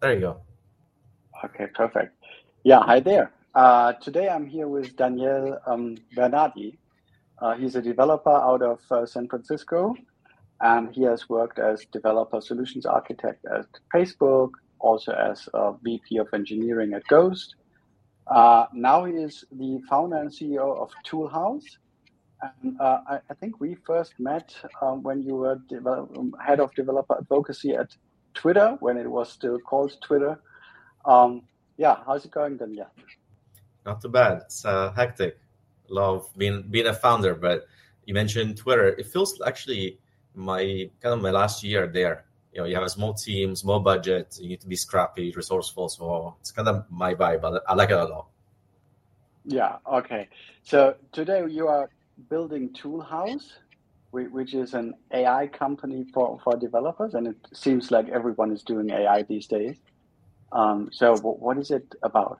There you go. Okay, perfect. Yeah, hi there. Today I'm here with Daniel Bernardi. He's a developer out of San Francisco, and he has worked as developer solutions architect at Facebook, also as a VP of engineering at Ghost. Now he is the founder and CEO of Toolhouse. And I think we first met when you were head of developer advocacy at Twitter, when it was still called Twitter. Yeah, how's it going, Daniel? Not too bad. It's hectic. Love being a founder, but you mentioned Twitter. It feels actually my last year there. You have a small team, small budget. You need to be scrappy, resourceful. So it's kind of my vibe. I like it a lot. Yeah. Okay. So today you are building Toolhouse, which is an AI company for developers, and it seems like everyone is doing AI these days. So what is it about?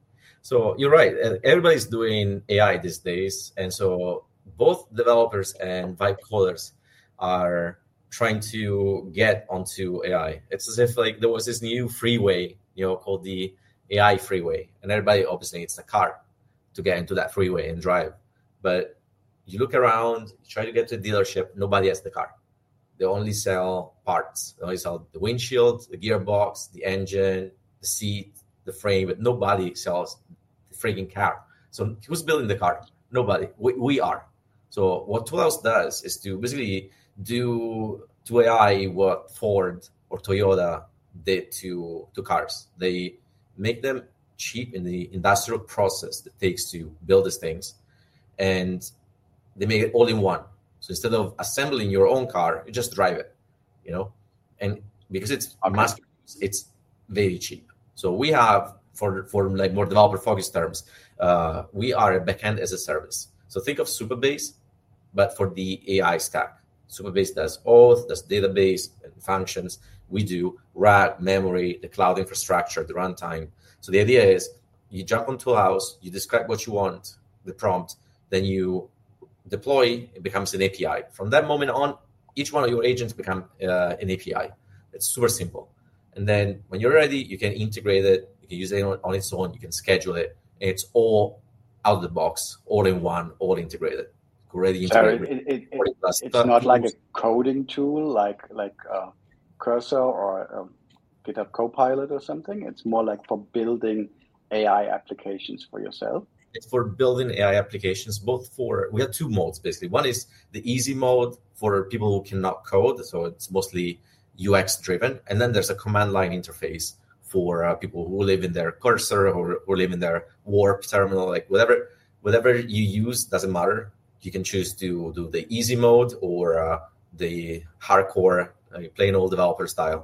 So you're right. Everybody's doing AI these days, and so both developers and vibe coders are trying to get onto AI. It's as if like there was this new freeway, called the AI freeway, and everybody obviously needs a car to get into that freeway and drive. But you look around, you try to get to a dealership, nobody has the car. They only sell parts. They only sell the windshield, the gearbox, the engine, the seat, the frame, but nobody sells the freaking car. So who's building the car? Nobody. We are. So what Toolhouse does is to basically do to AI what Ford or Toyota did to cars. They make them cheap in the industrial process that takes to build these things, and they make it all in one. So instead of assembling your own car, you just drive it, and because it's mass produced, it's very cheap. So we have, for like more developer focused terms, we are a backend as a service. So think of Supabase, but for the AI stack. Supabase does auth, does database and functions. We do RAG, memory, the cloud infrastructure, the runtime. So the idea is you jump on Toolhouse, you describe what you want, the prompt, then you deploy, it becomes an API. From that moment on, each one of your agents become an API. It's super simple. And then when you're ready, you can integrate it, you can use it on its own, you can schedule it, and it's all out of the box, all in one, all integrated. Already integrated. So it's not like a coding tool like Cursor or GitHub Copilot or something. It's more like for building AI applications for yourself. It's for building AI applications, we have two modes, basically. One is the easy mode for people who cannot code. So it's mostly UX driven. And then there's a command line interface for people who live in their Cursor or who live in their Warp terminal, like whatever you use, doesn't matter. You can choose to do the easy mode or the hardcore, plain old developer style.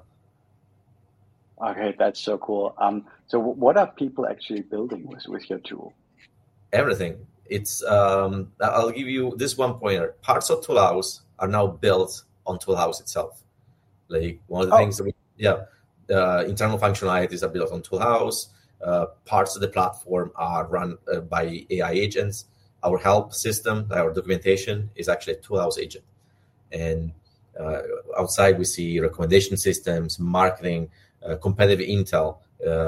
Okay, that's so cool. So what are people actually building with your tool? Everything. It's I'll give you this one pointer. Parts of Toolhouse are now built on Toolhouse itself. Like one of the things internal functionalities are built on Toolhouse. Parts of the platform are run by AI agents. Our help system, our documentation is actually a Toolhouse agent. And outside we see recommendation systems, marketing, competitive intel,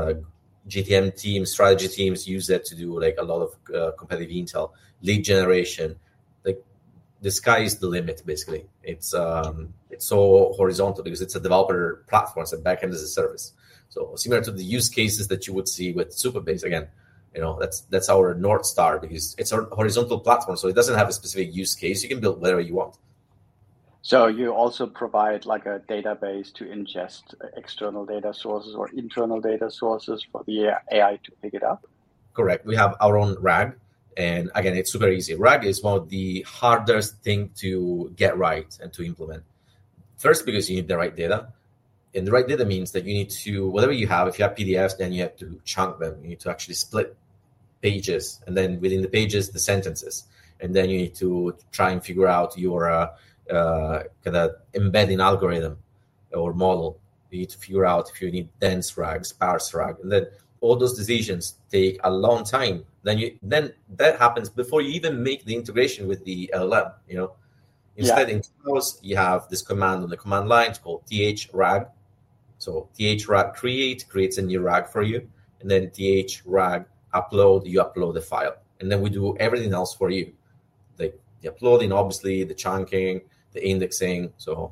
GTM teams, strategy teams use it to do like a lot of competitive intel, lead generation. Like the sky is the limit, basically. It's so horizontal because it's a developer platform, it's a backend as a service. So similar to the use cases that you would see with Supabase, again, that's our North Star because it's a horizontal platform, so it doesn't have a specific use case. You can build whatever you want. So you also provide like a database to ingest external data sources or internal data sources for the AI to pick it up? Correct. We have our own RAG. And again, it's super easy. RAG is one of the hardest thing to get right and to implement. First, because you need the right data. And the right data means that you need to, whatever you have, if you have PDFs, then you have to chunk them. You need to actually split pages. And then within the pages, the sentences. And then you need to try and figure out your kind of embedding algorithm or model. You need to figure out if you need dense RAG, sparse RAG. And then all those decisions take a long time. Then that happens before you even make the integration with the LLM, Instead, in Toolhouse, you have this command on the command line. It's called thrag. So thrag create creates a new rag for you, and then thrag upload, you upload the file, and then we do everything else for you, like the uploading, obviously, the chunking, the indexing. So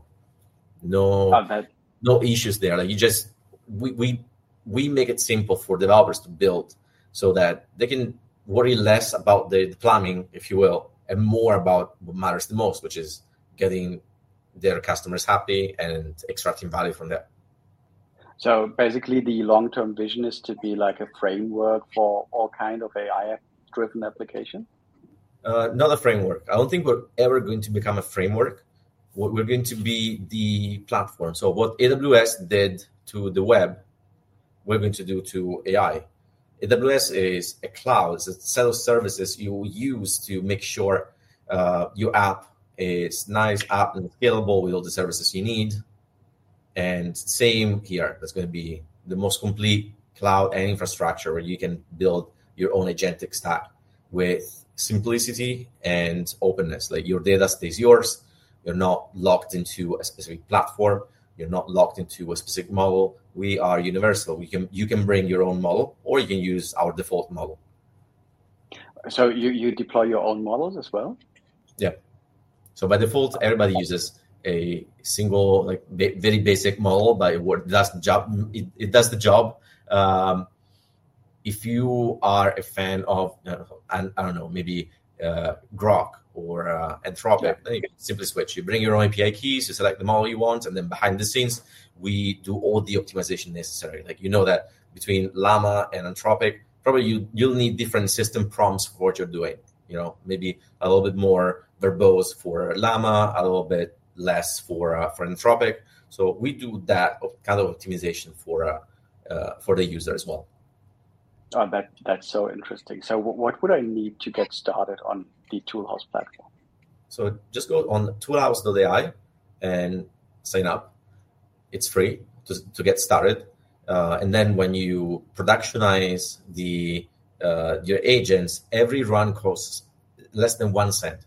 no issues there. Like you just we make it simple for developers to build, so that they can worry less about the plumbing, if you will, and more about what matters the most, which is getting their customers happy and extracting value from that. So basically, the long-term vision is to be like a framework for all kind of AI-driven application? Not a framework. I don't think we're ever going to become a framework. We're going to be the platform. So what AWS did to the web, we're going to do to AI. AWS is a cloud. It's a set of services you use to make sure your app is nice app and scalable with all the services you need. And same here. That's going to be the most complete cloud and infrastructure where you can build your own agentic stack with simplicity and openness. Like your data stays yours. You're not locked into a specific platform. You're not locked into a specific model. We are universal. You can bring your own model, or you can use our default model. So you deploy your own models as well? Yeah. So by default, everybody uses a single, like very basic model, but it does the job. It does the job. If you are a fan of, I don't know, maybe Grok or Anthropic, then you can simply switch. You bring your own API keys, you select the model you want, and then behind the scenes, we do all the optimization necessary. Like you know that between Llama and Anthropic, probably you'll need different system prompts for what you're doing. You know, maybe a little bit more verbose for Llama, a little bit less for Anthropic. So we do that kind of optimization for the user as well. Oh, that's so interesting. So what would I need to get started on the Toolhouse platform? So just go on toolhouse.ai and sign up. It's free to get started. And then when you productionize your agents, every run costs less than 1 cent,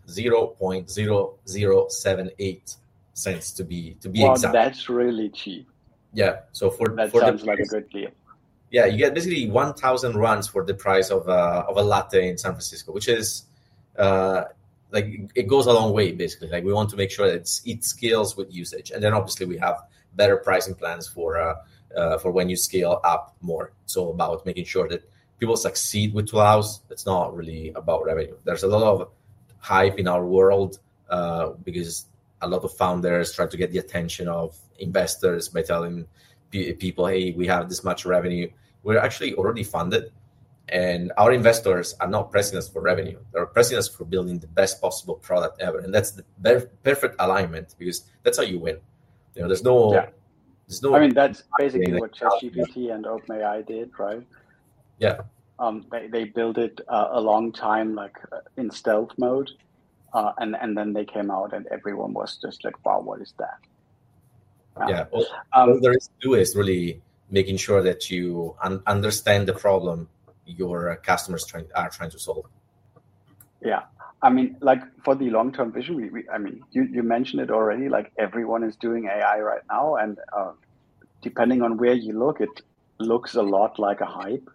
0.0078 cents to be exact. That's really cheap. Yeah. So sounds like a good deal. Yeah, you get basically 1,000 runs for the price of a latte in San Francisco, which is like it goes a long way. Basically, like we want to make sure that it scales with usage, and then obviously we have better pricing plans for when you scale up more. So about making sure that people succeed with Toolhouse. It's not really about revenue. There's a lot of hype in our world because a lot of founders try to get the attention of investors by telling people, hey, we have this much revenue. We're actually already funded, and our investors are not pressing us for revenue. They're pressing us for building the best possible product ever. And that's the perfect alignment, because that's how you win. You know, there's no. I mean, that's basically what ChatGPT and OpenAI did, right? Yeah. They built it a long time, like in stealth mode, and then they came out, and everyone was just like, "Wow, what is that?" Yeah. All there is to do is really making sure that you understand the problem your customers are trying to solve. Yeah. I mean, like for the long-term vision, you mentioned it already, like everyone is doing AI right now. And depending on where you look, it looks a lot like a hype.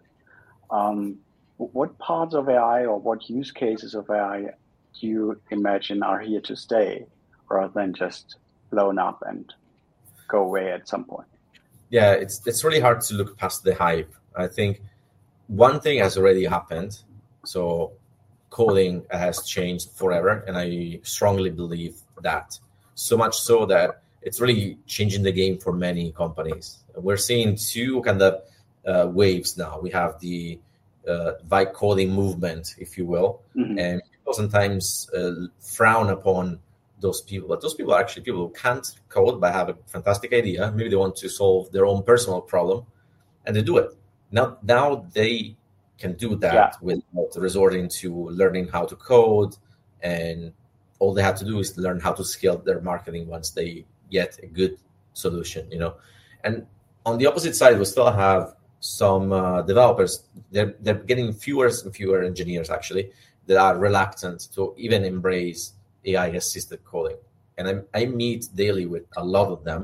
What parts of AI or what use cases of AI do you imagine are here to stay rather than just blown up and go away at some point? Yeah, it's really hard to look past the hype. I think one thing has already happened. So coding has changed forever, and I strongly believe that. So much so that it's really changing the game for many companies. We're seeing two kind of waves now. We have the vibe coding movement, if you will, and people sometimes frown upon those people, but those people are actually people who can't code but have a fantastic idea. Maybe they want to solve their own personal problem, and they do it. Now they can do that without resorting to learning how to code, and all they have to do is learn how to scale their marketing once they get a good solution, you know. And on the opposite side, we still have some developers. They're getting fewer and fewer engineers actually that are reluctant to even embrace AI assisted coding. And I meet daily with a lot of them,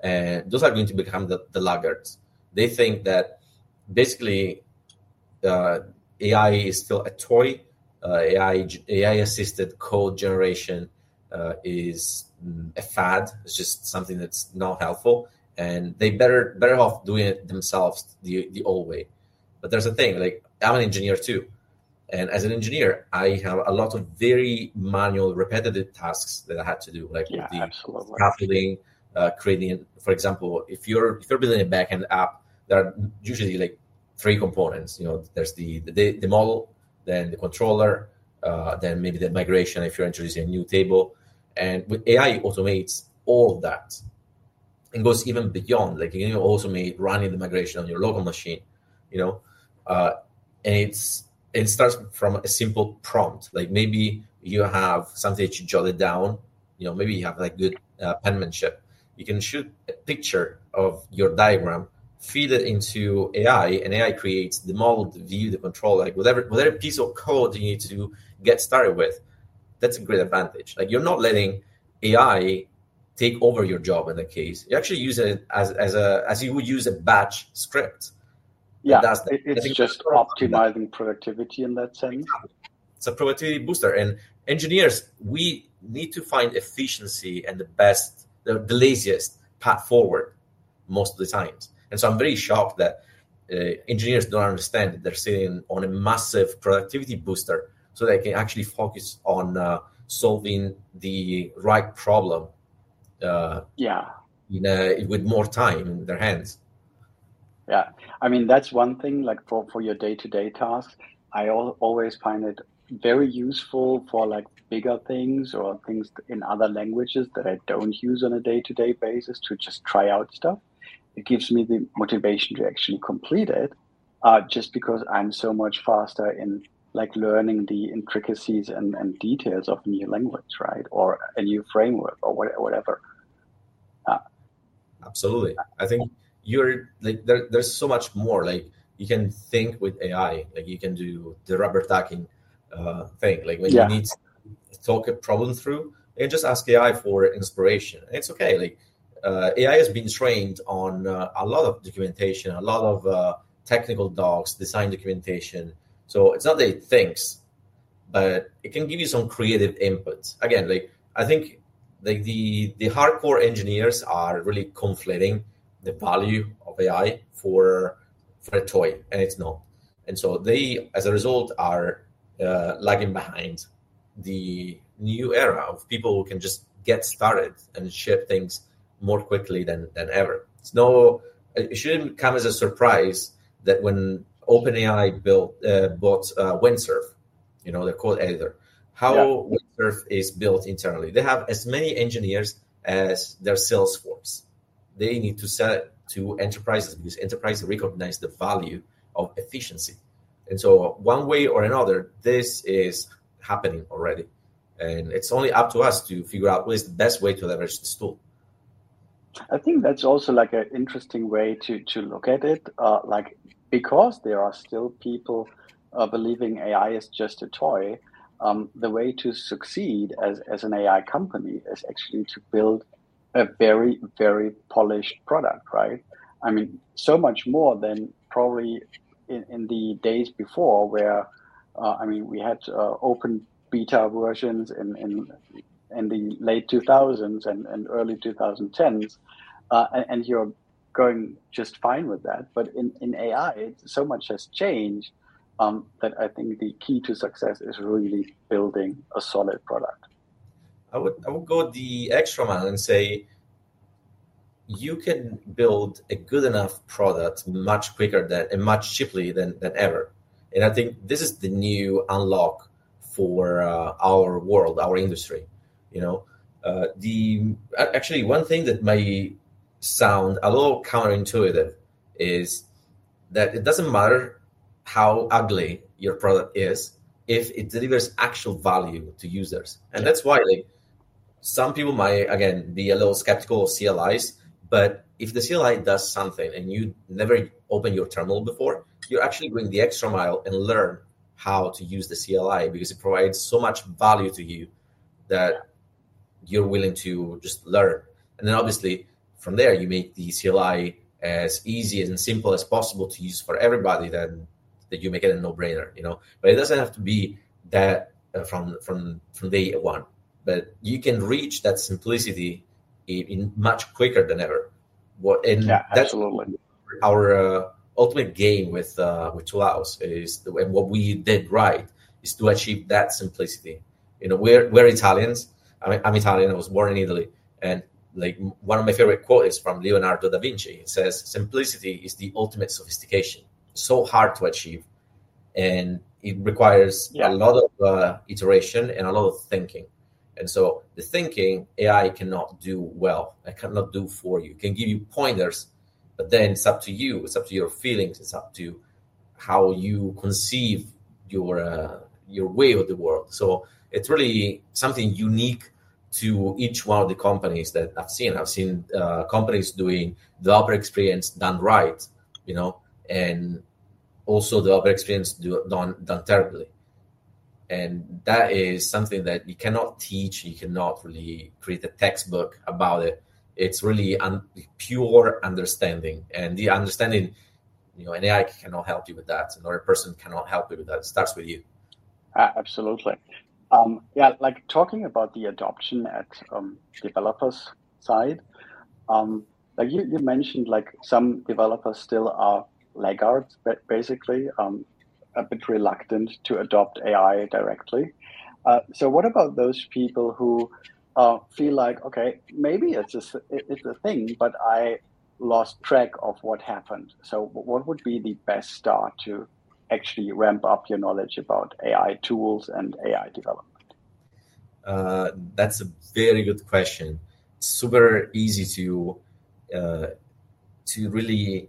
and those are going to become the laggards. They think that basically AI is still a toy. AI assisted code generation is a fad. It's just something that's not helpful, and they better off doing it themselves the old way. But there's a thing, like I'm an engineer too, and as an engineer, I have a lot of very manual, repetitive tasks that I had to do, like with the absolutely. scaffolding, creating. For example, if you're building a backend app, there are usually like three components. There's the model, then the controller, then maybe the migration if you're introducing a new table. And with AI, it automates all of that and goes even beyond. Like you can automate running the migration on your local machine, and it starts from a simple prompt. Like maybe you have something that you jotted down. Maybe you have like good penmanship. You can shoot a picture of your diagram, feed it into AI, and AI creates the model, the view, the control, like whatever piece of code you need to get started with. That's a great advantage. Like you're not letting AI take over your job in that case. You actually use it as you would use a batch script. Yeah, it's just optimizing productivity in that sense. It's a productivity booster. And engineers, we need to find efficiency and the laziest path forward most of the times. And so I'm very shocked that engineers don't understand that they're sitting on a massive productivity booster so they can actually focus on solving the right problem with more time in their hands. Yeah, I mean, that's one thing, like for your day-to-day tasks. I always find it very useful for like bigger things or things in other languages that I don't use on a day-to-day basis to just try out stuff. It gives me the motivation to actually complete it just because I'm so much faster in like learning the intricacies and details of a new language, right? Or a new framework or whatever. Absolutely. I think you're like there's so much more. Like you can think with AI, like you can do the rubber ducking thing. Like when you need to talk a problem through, you can just ask AI for inspiration. It's okay. Like AI has been trained on a lot of documentation, a lot of technical docs, design documentation. So it's not that it thinks, but it can give you some creative input. Again, like I think like the hardcore engineers are really conflating the value of AI for a toy, and it's not. And so they, as a result, are lagging behind the new era of people who can just get started and ship things more quickly than ever. It shouldn't come as a surprise that when OpenAI bought Windsurf, their code editor, how Windsurf is built internally. They have as many engineers as their sales force. They need to sell it to enterprises because enterprises recognize the value of efficiency. And so one way or another, this is happening already. And it's only up to us to figure out what is the best way to leverage this tool. I think that's also like an interesting way to look at it. Like because there are still people believing AI is just a toy, the way to succeed as an AI company is actually to build a very, very polished product, right? I mean, so much more than probably in the days before where, we had open beta versions in the late 2000s and early 2010s, and you're going just fine with that. But in AI, so much has changed that I think the key to success is really building a solid product. I would go the extra mile and say you can build a good enough product much quicker and much cheaply than ever. And I think this is the new unlock for our world, our industry. Actually one thing that might sound a little counterintuitive is that it doesn't matter how ugly your product is if it delivers actual value to users. And that's why some people might, again, be a little skeptical of CLIs, but if the CLI does something and you never opened your terminal before, you're actually going the extra mile and learn how to use the CLI because it provides so much value to you that you're willing to just learn. And then obviously from there, you make the CLI as easy and simple as possible to use for everybody, then that you make it a no-brainer, But it doesn't have to be that from day one. But you can reach that simplicity in much quicker than ever. That's absolutely our ultimate game with Toolhouse and what we did right is to achieve that simplicity. We're Italians. I'm Italian. I was born in Italy, and like one of my favorite quotes is from Leonardo da Vinci. It says, "Simplicity is the ultimate sophistication." So hard to achieve, and it requires a lot of iteration and a lot of thinking. And so the thinking AI cannot do well. It cannot do for you. It can give you pointers, but then it's up to you. It's up to your feelings. It's up to how you conceive your way of the world. So it's really something unique to each one of the companies that I've seen. I've seen companies doing developer experience done right, and also developer experience done terribly. And that is something that you cannot teach. You cannot really create a textbook about it. It's really pure understanding. And the understanding, an AI cannot help you with that. Another person cannot help you with that. It starts with you. Absolutely. Like talking about the adoption at developers' side, like you mentioned, like some developers still are laggards, basically, a bit reluctant to adopt AI directly. So what about those people who feel like, okay, maybe it's a thing, but I lost track of what happened. So what would be the best start to actually ramp up your knowledge about AI tools and AI development? That's a very good question. It's super easy to really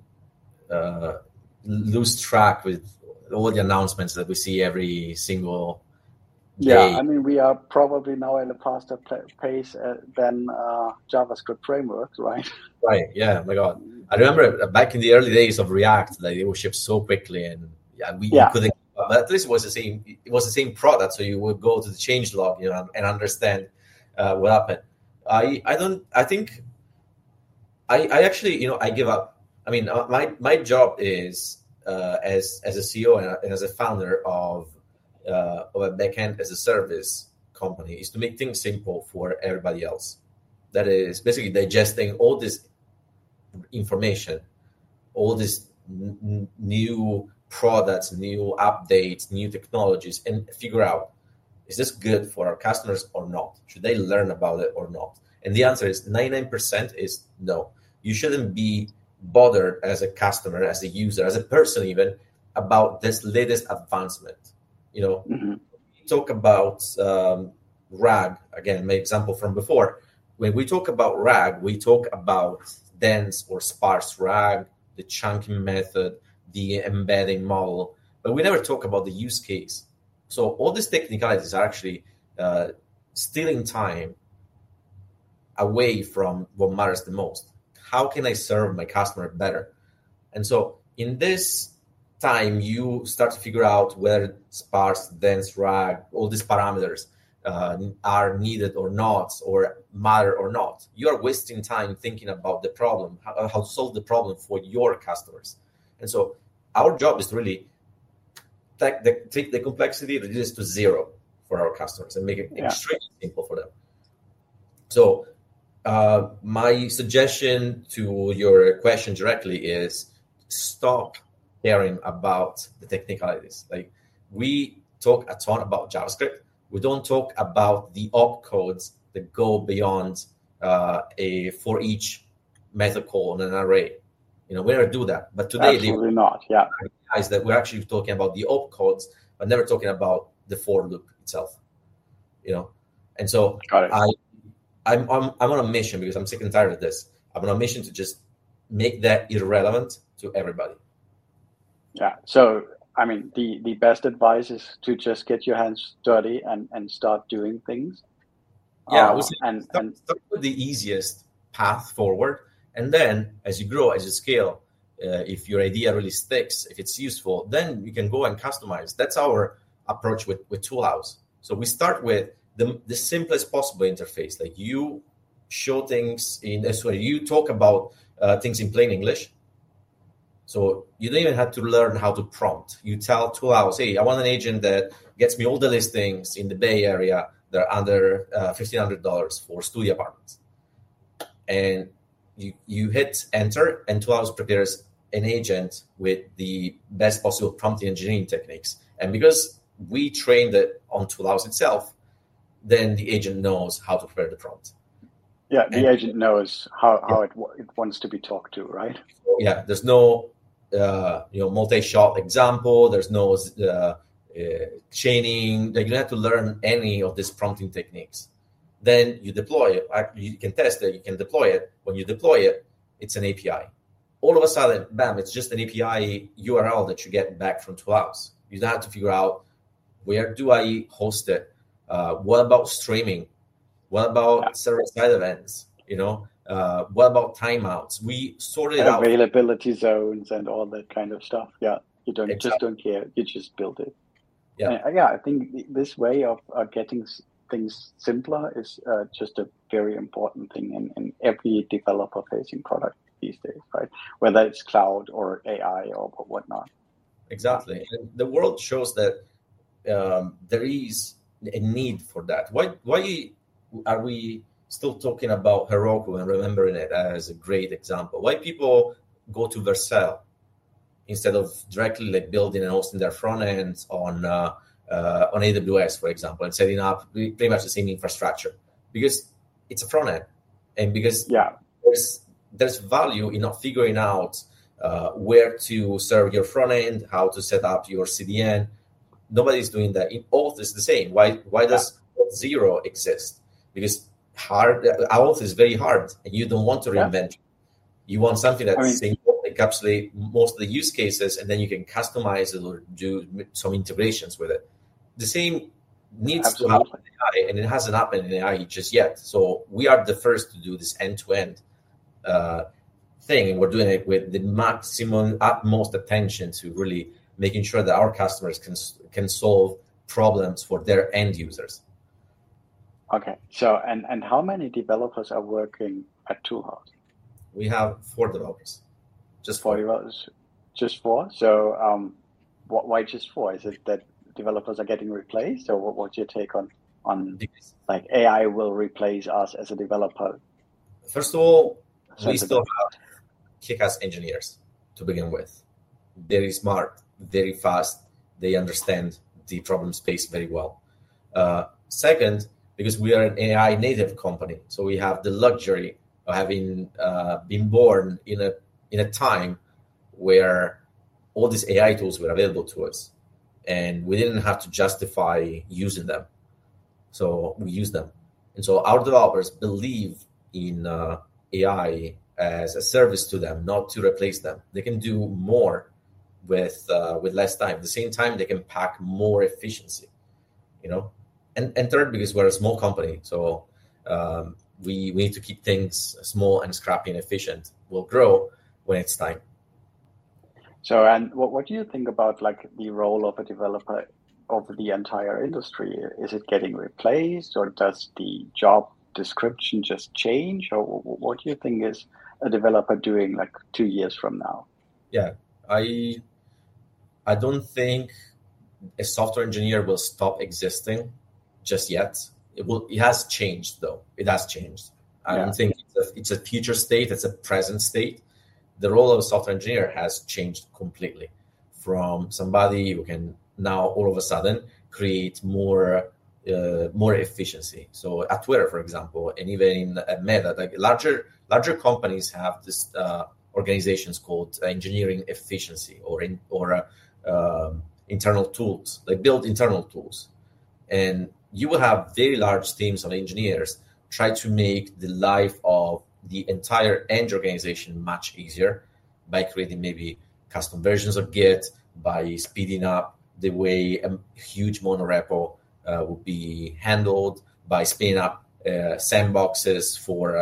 lose track with all the announcements that we see every single day. Yeah, I mean, we are probably now at a faster pace than JavaScript frameworks, right? Right. Yeah. Oh my God, I remember back in the early days of React, like it would ship so quickly, and we couldn't. But at least it was the same. It was the same product, so you would go to the changelog, and understand what happened. I think. I actually, I give up. I mean, my job is as a CEO and as a founder of a backend as a service company is to make things simple for everybody else. That is basically digesting all this information, all these new products, new updates, new technologies, and figure out, is this good for our customers or not? Should they learn about it or not? And the answer is 99% is no. You shouldn't be bothered as a customer, as a user, as a person even, about this latest advancement. Mm-hmm. We talk about RAG, again, my example from before. When we talk about RAG, we talk about dense or sparse RAG, the chunking method, the embedding model, but we never talk about the use case. So all these technicalities are actually stealing time away from what matters the most. How can I serve my customer better? And so in this time, you start to figure out whether sparse, dense, RAG, all these parameters are needed or not, or matter or not. You are wasting time thinking about the problem, how to solve the problem for your customers. And so our job is to really take the complexity, reduce it to zero for our customers and make it extremely simple for them. So my suggestion to your question directly is stop caring about the technicalities. Like, we talk a ton about JavaScript. We don't talk about the opcodes that go beyond a for each method call on an array. We never do that. But today, absolutely not. Yeah, is that we're actually talking about the opcodes, but never talking about the for loop itself. And so I'm on a mission, because I'm sick and tired of this. I'm on a mission to just make that irrelevant to everybody. Yeah. So, I mean, the best advice is to just get your hands dirty and start doing things. Yeah, start with the easiest path forward. And then as you grow, as you scale, if your idea really sticks, if it's useful, then you can go and customize. That's our approach with Toolhouse. So we start with the simplest possible interface. Like, you show things you talk about things in plain English. So you don't even have to learn how to prompt. You tell Toolhouse, hey, I want an agent that gets me all the listings in the Bay Area that are under $1,500 for studio apartments. And you hit enter, and Toolhouse prepares an agent with the best possible prompt engineering techniques. And because we trained it on Toolhouse itself, then the agent knows how to prepare the prompt. Yeah, the agent knows how it wants to be talked to, right? Yeah, there's no multi-shot example. There's no chaining. You don't have to learn any of these prompting techniques. Then you deploy it. You can test it. You can deploy it. When you deploy it, it's an API. All of a sudden, bam! It's just an API URL that you get back from Toolhouse. You don't have to figure out where do I host it. What about streaming? What about server-side events? What about timeouts? We sorted it out. Availability zones and all that kind of stuff. Yeah, you don't care. You just build it. Yeah, I think this way of getting things simpler is just a very important thing in every developer-facing product these days, right? Whether it's cloud or AI or whatnot. Exactly, and the world shows that there is a need for that. Why are we still talking about Heroku and remembering it as a great example? Why people go to Vercel instead of directly building and hosting their front ends on AWS, for example, and setting up pretty much the same infrastructure? Because it's a front end, and because there's value in not figuring out where to serve your front end, how to set up your CDN. Nobody's doing that. In Auth is the same. Why does Zero exist? Because Auth is very hard, and you don't want to reinvent it. You want something that encapsulates most of the use cases, and then you can customize it or do some integrations with it. The same needs to happen in AI, and it hasn't happened in AI just yet. So we are the first to do this end-to-end thing, and we're doing it with the utmost attention to really making sure that our customers can solve problems for their end users. Okay, so and how many developers are working at Toolhouse? We have 4 developers. Just 4 developers. Just 4? So why just 4? Is it that developers are getting replaced, or what's your take on like AI will replace us as a developer? First of all, we still have kick-ass engineers to begin with. Very smart, very fast. They understand the problem space very well. Second, because we are an AI native company, so we have the luxury of having been born in a time where all these AI tools were available to us, and we didn't have to justify using them. So we use them. And so our developers believe in AI as a service to them, not to replace them. They can do more with less time. At the same time, they can pack more efficiency, And third, because we're a small company, so we need to keep things small and scrappy and efficient. We'll grow when it's time. So, and what do you think about the role of a developer over the entire industry? Is it getting replaced, or does the job description just change, or what do you think is a developer doing 2 years from now? Yeah, I don't think a software engineer will stop existing just yet. It has changed, though. It has changed. I don't think it's a future state. It's a present state. The role of a software engineer has changed completely from somebody who can now all of a sudden create more efficiency. So at Twitter, for example, and even at Meta, larger companies have this organizations called engineering efficiency or internal tools. They build internal tools, and you will have very large teams of engineers try to make the life of the entire End organization much easier by creating maybe custom versions of Git, by speeding up the way a huge monorepo would be handled, by spinning up sandboxes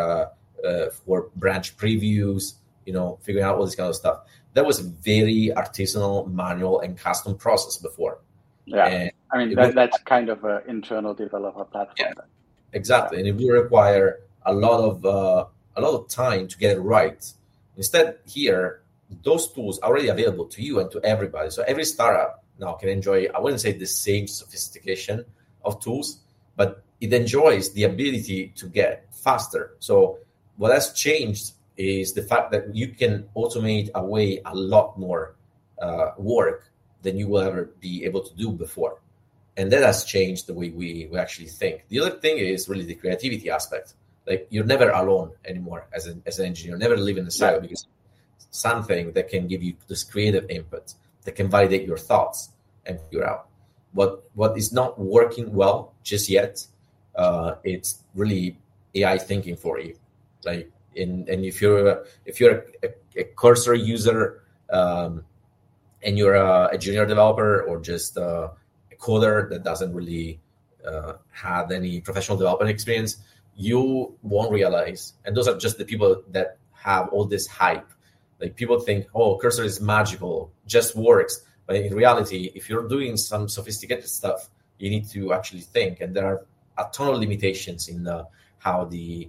for branch previews, figuring out all this kind of stuff. That was a very artisanal, manual, and custom process before. Yeah, and that's kind of an internal developer platform. Yeah, exactly, and it will require a lot of time to get it right. Instead, here, those tools are already available to you and to everybody. So every startup now can enjoy, I wouldn't say the same sophistication of tools, but it enjoys the ability to get faster. So what has changed is the fact that you can automate away a lot more work than you will ever be able to do before. And that has changed the way we actually think. The other thing is really the creativity aspect. Like, you're never alone anymore as an engineer, never live in a silo, because something that can give you this creative input that can validate your thoughts and figure out what is not working well just yet. It's really AI thinking for you. Like, and if you're a cursor user, and you're a junior developer or just a coder that doesn't really have any professional development experience, you won't realize. And those are just the people that have all this hype. Like, people think, oh, Cursor is magical, just works. But in reality, if you're doing some sophisticated stuff, you need to actually think. And there are a ton of limitations in how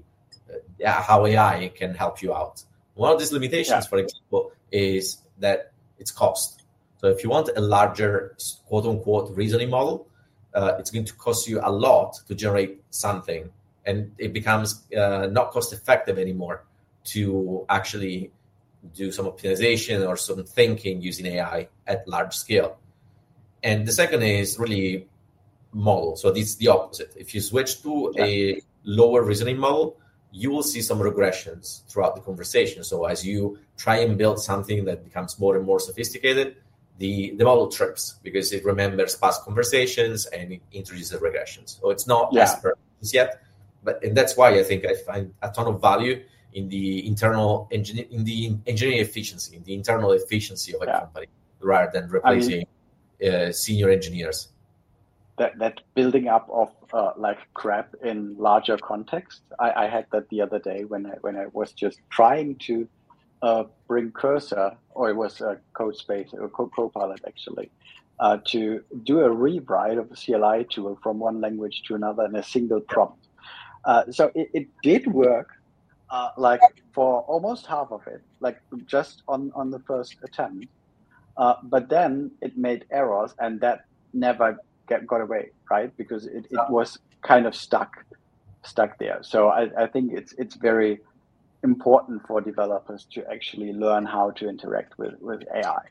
AI can help you out. One of these limitations, for example, is that it's cost. So if you want a larger, quote unquote, reasoning model, it's going to cost you a lot to generate something. And it becomes not cost effective anymore to actually do some optimization or some thinking using AI at large scale. And the second is really model. So it's the opposite. If you switch to a lower reasoning model, you will see some regressions throughout the conversation. So as you try and build something that becomes more and more sophisticated, the model trips because it remembers past conversations and it introduces regressions. So it's not as perfect yet, and that's why I think I find a ton of value in the internal engineering efficiency, in the internal efficiency of a company, rather than replacing senior engineers. That building up of like crap in larger context. I had that the other day when I was just trying to bring Cursor, or it was CodeSpace or Copilot actually, to do a rewrite of a CLI tool from one language to another in a single prompt. So it did work, like for almost half of it, like just on the first attempt. But then it made errors, and that never got away, right? Because it was kind of stuck there. So I think it's very important for developers to actually learn how to interact with AI.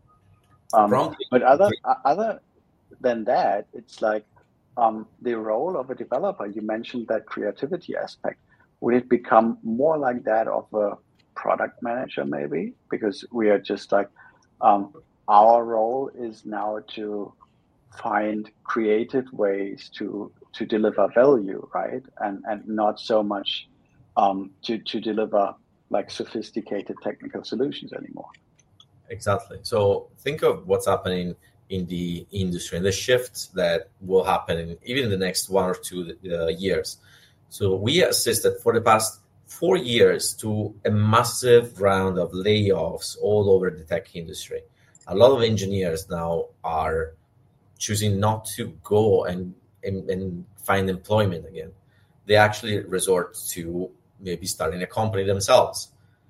But other than that, it's like the role of a developer. You mentioned that creativity aspect. Would it become more like that of a product manager maybe? Because we are just like, our role is now to find creative ways to deliver value, right? And not so much to deliver like sophisticated technical solutions anymore. Exactly. So think of what's happening in the industry and the shifts that will happen even in the next 1 or 2 years. So we assisted for the past 4 years to a massive round of layoffs all over the tech industry. A lot of engineers now are choosing not to go and find employment again. They actually resort to maybe starting a company themselves,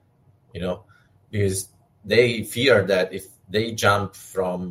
because they fear that if they jump from,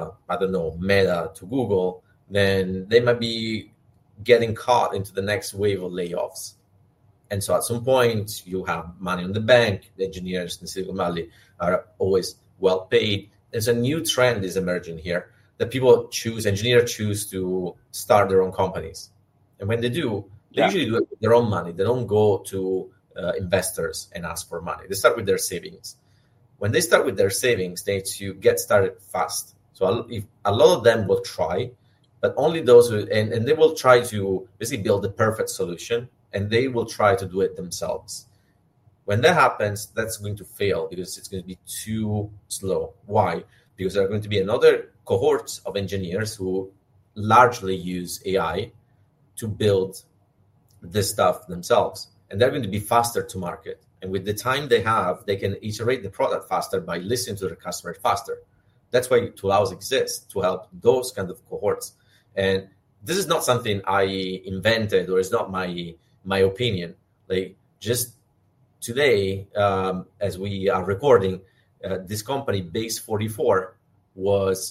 Meta to Google, then they might be getting caught into the next wave of layoffs. And so at some point, you have money in the bank. The engineers in Silicon Valley are always well paid. There's a new trend is emerging here that engineers choose to start their own companies. And when they do, they usually do it with their own money. They don't go to investors and ask for money. They start with their savings. When they start with their savings, they need to get started fast. So a lot of them will try, but only those who, and they will try to basically build the perfect solution, and they will try to do it themselves. When that happens, that's going to fail because it's going to be too slow. Why? Because there are going to be another cohort of engineers who largely use AI to build this stuff themselves. And they're going to be faster to market. And with the time they have, they can iterate the product faster by listening to the customer faster. That's why Toolhouse exists, to help those kind of cohorts. And this is not something I invented, or it's not my opinion. Like just today, as we are recording, this company Base 44 was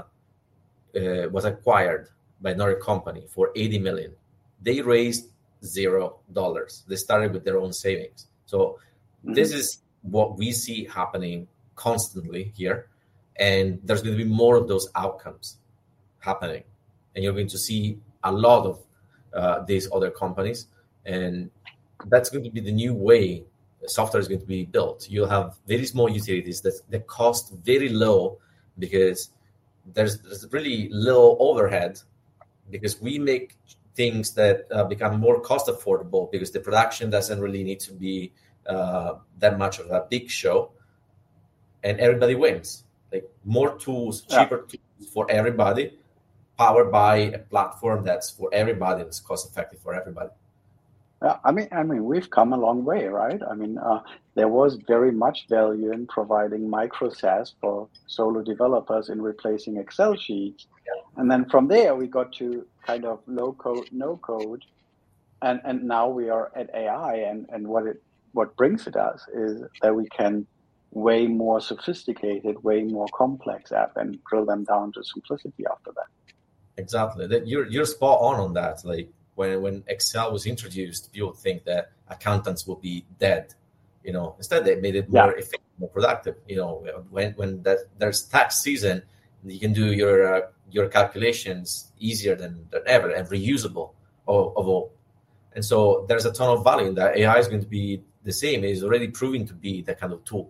acquired by another company for 80 million. They raised $0. They started with their own savings. So this is what we see happening constantly here, and there's going to be more of those outcomes happening, and you're going to see a lot of these other companies, and that's going to be the new way software is going to be built. You'll have very small utilities that cost very low because there's really little overhead, because we make things that become more cost affordable because the production doesn't really need to be that much of a big show, and everybody wins. Like more tools, cheaper tools for everybody, powered by a platform that's for everybody and it's cost effective for everybody. Yeah, I mean, we've come a long way, right? I mean, there was very much value in providing micro SaaS for solo developers in replacing Excel sheets, and then from there we got to kind of low code, no code, and now we are at AI, and what brings it us is that we can way more sophisticated, way more complex app and drill them down to simplicity after that. Exactly, that you're spot on that. Like when Excel was introduced, people think that accountants will be dead. Instead they made it more efficient, more productive. When there's tax season, you can do your calculations easier than ever and reusable of all. And so there's a ton of value in that. AI is going to be the same. It is already proving to be that kind of tool.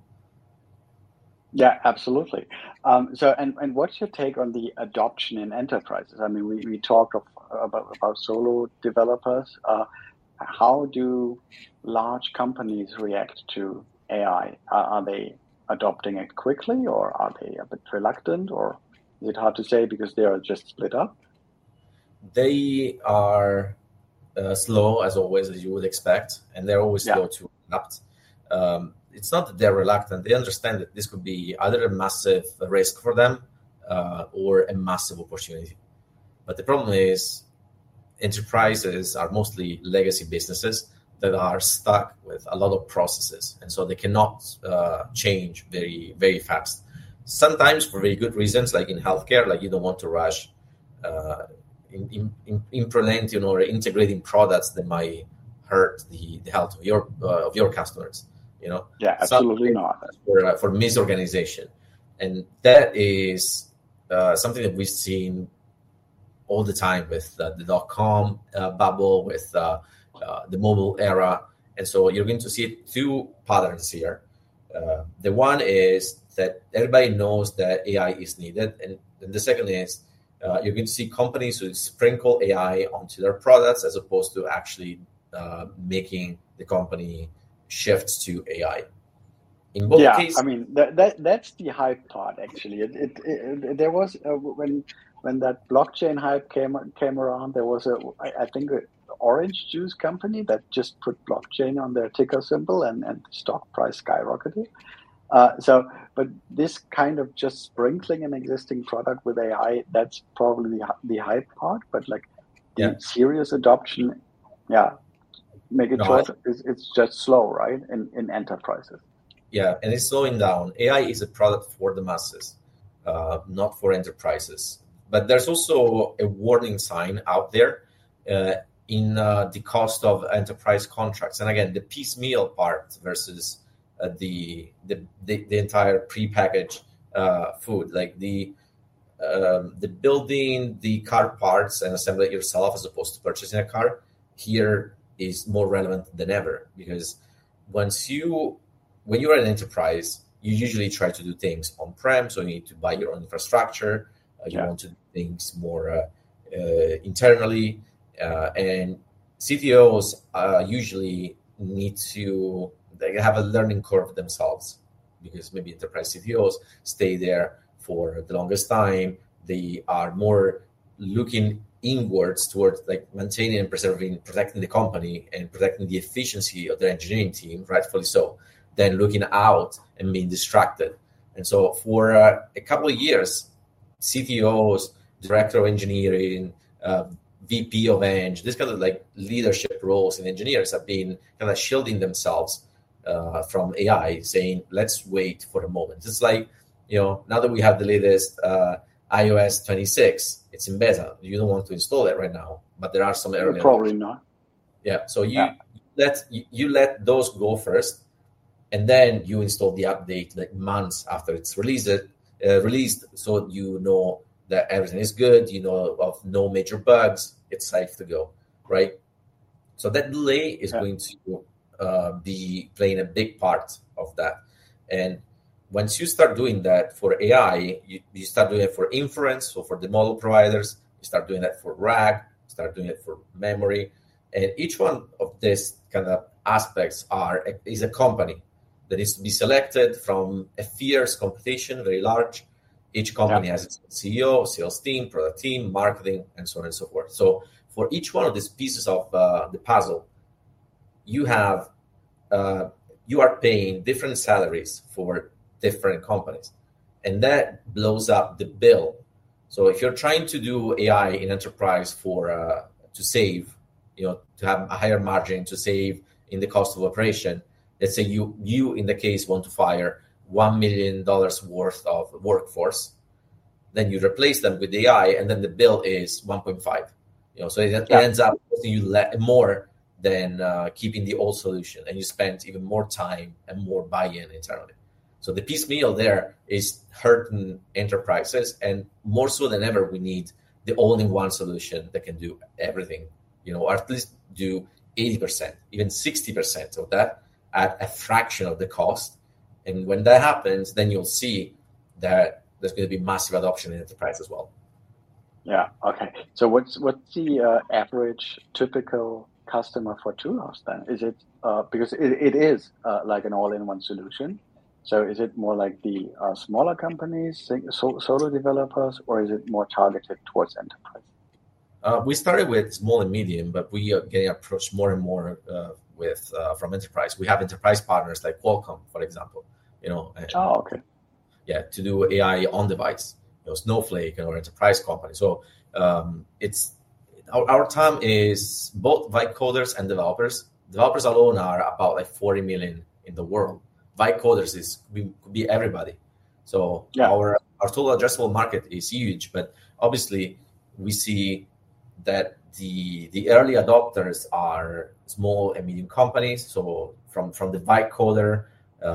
Yeah, absolutely. So what's your take on the adoption in enterprises? I mean, we talked about solo developers. How do large companies react to AI? Are they adopting it quickly, or are they a bit reluctant, or is it hard to say because they are just split up? They are slow, as always, as you would expect, and they're always slow to adapt. It's not that they're reluctant. They understand that this could be either a massive risk for them or a massive opportunity. But the problem is enterprises are mostly legacy businesses that are stuck with a lot of processes. And so they cannot change very, very fast. Sometimes for very good reasons, like in healthcare, like you don't want to rush implementing or integrating products that might hurt the health of your customers. Yeah, absolutely not. For misorganization, and that is something that we've seen all the time with the .com bubble, with the mobile era, and so you're going to see two patterns here. The one is that everybody knows that AI is needed, and the second is you're going to see companies who sprinkle AI onto their products as opposed to actually making the company shifts to AI. In both cases, I mean that's the hype part. Actually, there was when that blockchain hype came around, there was I think an orange juice company that just put blockchain on their ticker symbol, and the stock price skyrocketed. But this kind of just sprinkling an existing product with AI, that's probably the hype part. But like the serious adoption, make it short, it's just slow, right? In enterprises. Yeah, and it's slowing down. AI is a product for the masses, not for enterprises. But there's also a warning sign out there in the cost of enterprise contracts. And again, the piecemeal part versus the entire prepackaged food, like the building the car parts and assembly it yourself as opposed to purchasing a car here is more relevant than ever, because when you're an enterprise, you usually try to do things on-prem, so you need to buy your own infrastructure. You want to do things more internally, and CTOs usually need to have a learning curve themselves, because maybe enterprise CTOs stay there for the longest time. They are more looking inwards towards like maintaining and protecting the company and protecting the efficiency of their engineering team, rightfully so, than looking out and being distracted. And so for a couple of years, CTOs, director of engineering, VP of Eng, this kind of like leadership roles in engineers have been kind of shielding themselves from AI, saying, let's wait for a moment. It's like, now that we have the latest iOS 26, it's in beta. You don't want to install it right now, but there are some early probably not. Yeah, so you let those go first, and then you install the update like months after it's released, so you know that everything is good, of no major bugs, it's safe to go, right? So that delay is going to be playing a big part of that. And once you start doing that for AI, you start doing it for inference, so for the model providers, you start doing that for RAG, start doing it for memory. And each one of these kind of aspects is a company that needs to be selected from a fierce competition, very large. Each company has its CEO, sales team, product team, marketing, and so on and so forth. So for each one of these pieces of the puzzle, you are paying different salaries for different companies, and that blows up the bill. So if you're trying to do AI in enterprise to save, to have a higher margin, to save in the cost of operation, let's say you in the case want to fire $1 million worth of workforce, then you replace them with AI, and then the bill is 1.5. So it ends up costing you more than keeping the old solution, and you spend even more time and more buy-in internally. So the piecemeal there is hurting enterprises, and more so than ever, we need the all-in-one solution that can do everything, or at least do 80%, even 60% of that at a fraction of the cost. And when that happens, then you'll see that there's going to be massive adoption in enterprise as well. Yeah. Okay. So what's the average typical customer for Toolhouse then? Is it because it is like an all-in-one solution? So is it more like the smaller companies, solo developers, or is it more targeted towards enterprise? We started with small and medium, but we are getting approached more and more from enterprise. We have enterprise partners like Qualcomm, for example. Okay. Yeah, to do AI on device, Snowflake or enterprise company. So it's our TAM is both vibe coders and developers. Developers alone are about like 40 million in the world. Vibe coders could be everybody. So our total addressable market is huge, but obviously we see that the early adopters are small and medium companies. So from the vibe coder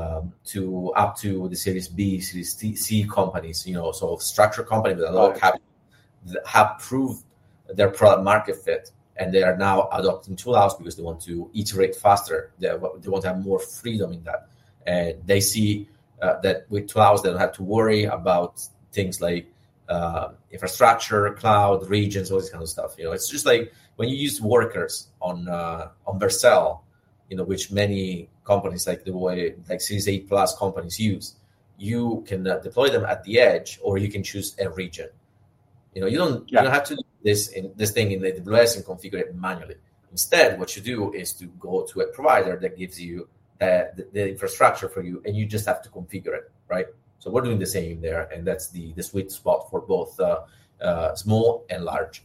to up to the Series B, Series C companies, so structured companies with a lot of capital have proved their product market fit, and they are now adopting Toolhouse because they want to iterate faster. They want to have more freedom in that, and they see that with Toolhouse they don't have to worry about things like infrastructure, cloud, regions, all this kind of stuff. It's just like when you use workers on Vercel, which many companies like Series 8 Plus companies use, you can deploy them at the edge, or you can choose a region. You don't have to do this thing in the AWS and configure it manually. Instead, what you do is to go to a provider that gives you the infrastructure for you, and you just have to configure it, right? So we're doing the same there, and that's the sweet spot for both small and large.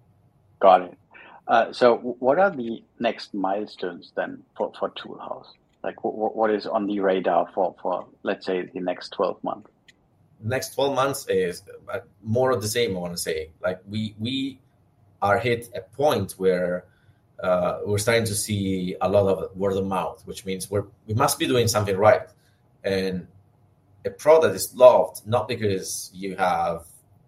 Got it. So what are the next milestones then for Toolhouse? Like what is on the radar for let's say the next 12 months? Next 12 months is more of the same, I want to say. Like we are hit a point where we're starting to see a lot of word of mouth, which means we must be doing something right. And a product is loved not because you have,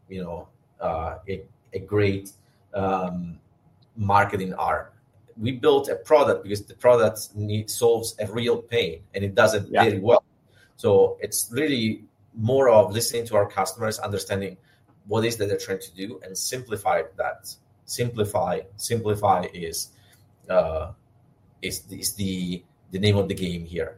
a great marketing art. We built a product because the product solves a real pain, and it does it very well. So it's really more of listening to our customers, understanding what is that they're trying to do, and simplify that. Simplify is the name of the game here.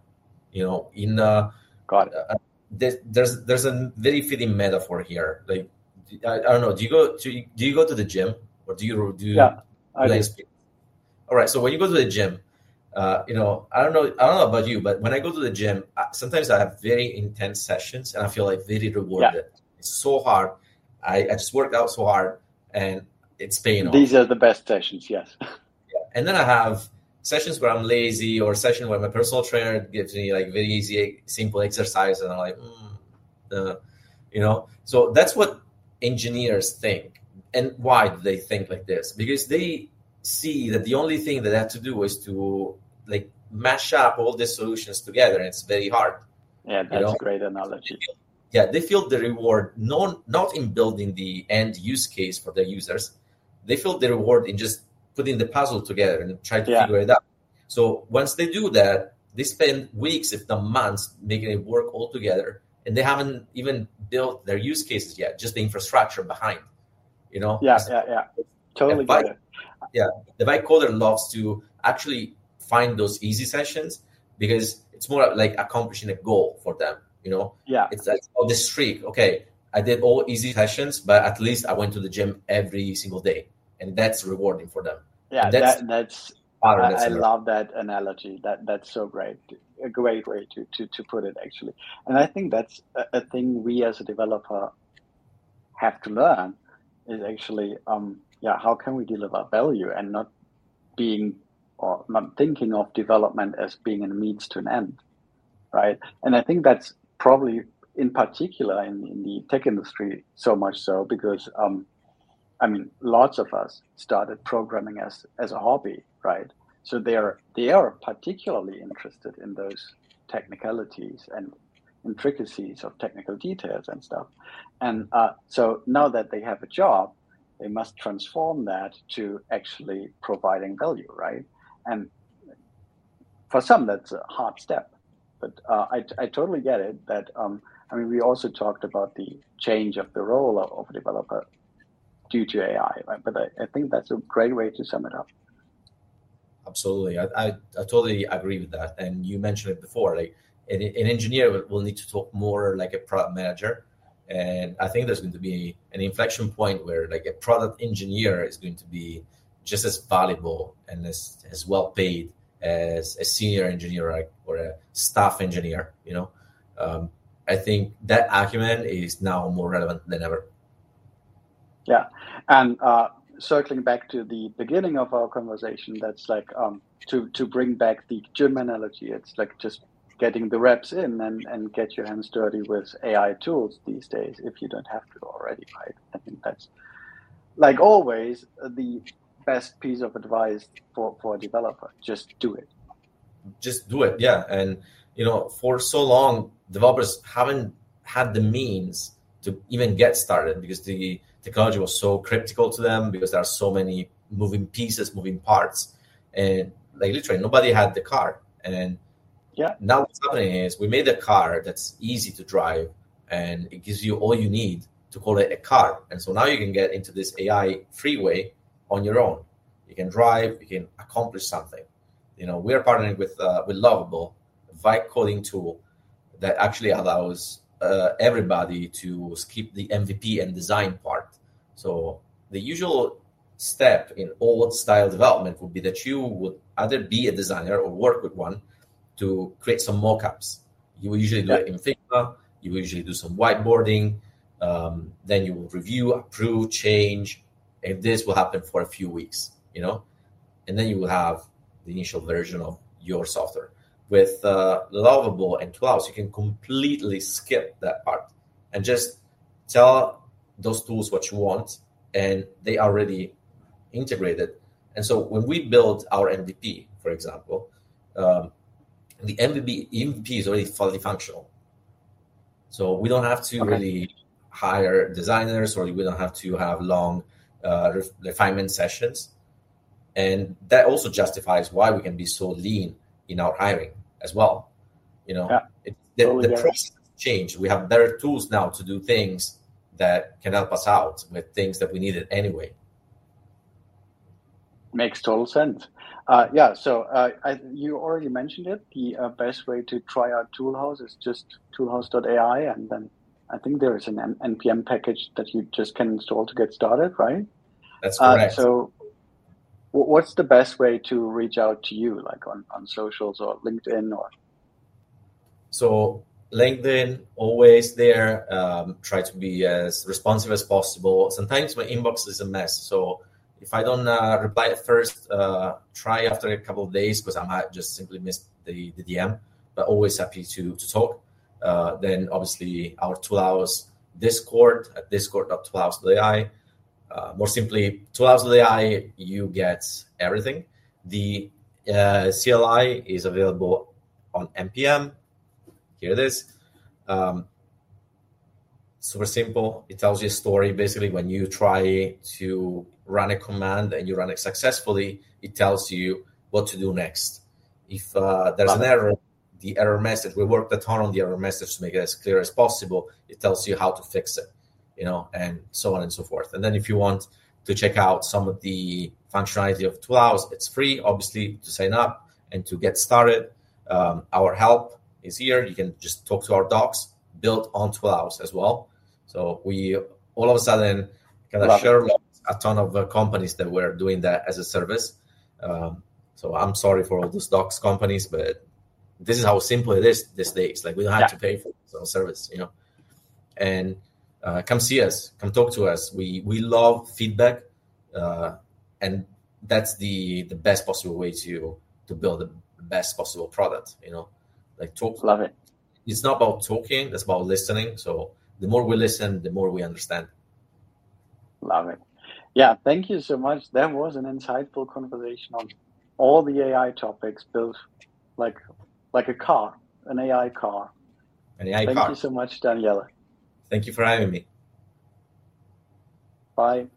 There's a very fitting metaphor here. Like I don't know. Do you go to the gym, or do you? I do. All right. So when you go to the gym, I don't know about you, but when I go to the gym, sometimes I have very intense sessions, and I feel like very rewarded. It's so hard. I just worked out so hard, and it's paying off. These are the best sessions, yes. And then I have sessions where I'm lazy, or session where my personal trainer gives me like very easy, simple exercise, and I'm like, So that's what engineers think. And why do they think like this? Because they see that the only thing that they have to do is to like mash up all the solutions together, and it's very hard. Yeah, that's a great analogy. Yeah, they feel the reward not in building the end use case for their users. They feel the reward in just putting the puzzle together and try to figure it out. So once they do that, they spend weeks, if not months, making it work all together, and they haven't even built their use cases yet, just the infrastructure behind. Totally get it. Yeah, the vibe coder loves to actually find those easy sessions because it's more like accomplishing a goal for them. It's like, the streak. Okay, I did all easy sessions, but at least I went to the gym every single day, and that's rewarding for them. Yeah, that's. I love that analogy. That's so great. A great way to put it, actually. And I think that's a thing we as a developer have to learn is actually, how can we deliver value and not thinking of development as being a means to an end, right? And I think that's probably in particular in the tech industry so much so because, lots of us started programming as a hobby, right? So they are particularly interested in those technicalities and intricacies of technical details and stuff. And so now that they have a job, they must transform that to actually providing value, right? And for some, that's a hard step. But I totally get it that, we also talked about the change of the role of a developer due to AI, right? But I think that's a great way to sum it up. Absolutely. I totally agree with that. And you mentioned it before, like an engineer will need to talk more like a product manager. And I think there's going to be an inflection point where like a product engineer is going to be just as valuable and as well paid as a senior engineer or a staff engineer. I think that acumen is now more relevant than ever. Yeah. And circling back to the beginning of our conversation, that's like to bring back the gym analogy. It's like just getting the reps in and get your hands dirty with AI tools these days if you don't have to already, right? I think that's, like always, the best piece of advice for a developer. Just do it. Just do it, yeah. And, for so long, developers haven't had the means to even get started because the technology was so critical to them because there are so many moving pieces, moving parts. And like literally nobody had the car. And now what's happening is we made a car that's easy to drive and it gives you all you need to call it a car. And so now you can get into this AI freeway on your own. You can drive, you can accomplish something. We are partnering with Lovable, a vibe coding tool that actually allows everybody to skip the MVP and design part. So the usual step in old style development would be that you would either be a designer or work with one to create some mockups. You will usually do it in Figma. You will usually do some whiteboarding. Then you will review, approve, change. And this will happen for a few weeks, and then you will have the initial version of your software. With Lovable and Tools, you can completely skip that part and just tell those tools what you want, and they are already integrated. And so when we build our MVP, for example, the MVP is already fully functional. So we don't have to really hire designers, or we don't have to have long refinement sessions. And that also justifies why we can be so lean in our hiring as well. The process has changed. We have better tools now to do things that can help us out with things that we needed anyway. Makes total sense. So you already mentioned it. The best way to try out Toolhouse is just toolhouse.ai, and then I think there is an NPM package that you just can install to get started, right? That's correct. So what's the best way to reach out to you, like on socials or LinkedIn? Or So LinkedIn, always there. Try to be as responsive as possible. Sometimes my inbox is a mess, so if I don't reply at first, try after a couple of days because I might just simply miss the DM. But always happy to talk. Then obviously our Toolhouse Discord at discord.toolhouse.ai. More simply, Toolhouse.ai, you get everything. The CLI is available on NPM. Here it is. Super simple. It tells you a story. Basically, when you try to run a command and you run it successfully, it tells you what to do next. If there's an error, the error message, we worked a ton on the error message to make it as clear as possible. It tells you how to fix it, and so on and so forth. And then if you want to check out some of the functionality of Toolhouse, it's free, obviously, to sign up and to get started. Our help is here. You can just talk to our docs built on Toolhouse as well. So we all of a sudden kind of share a ton of companies that were doing that as a service. So I'm sorry for all those docs companies, but this is how simple it is these days. Like we don't have to pay for this service, And come see us, come talk to us. We love feedback, and that's the best possible way to build the best possible product. Like talk. Love it. It's not about talking; it's about listening. So the more we listen, the more we understand. Love it. Yeah, thank you so much. That was an insightful conversation on all the AI topics built like a car, an AI car. Thank you so much, Daniele. Thank you for having me. Bye.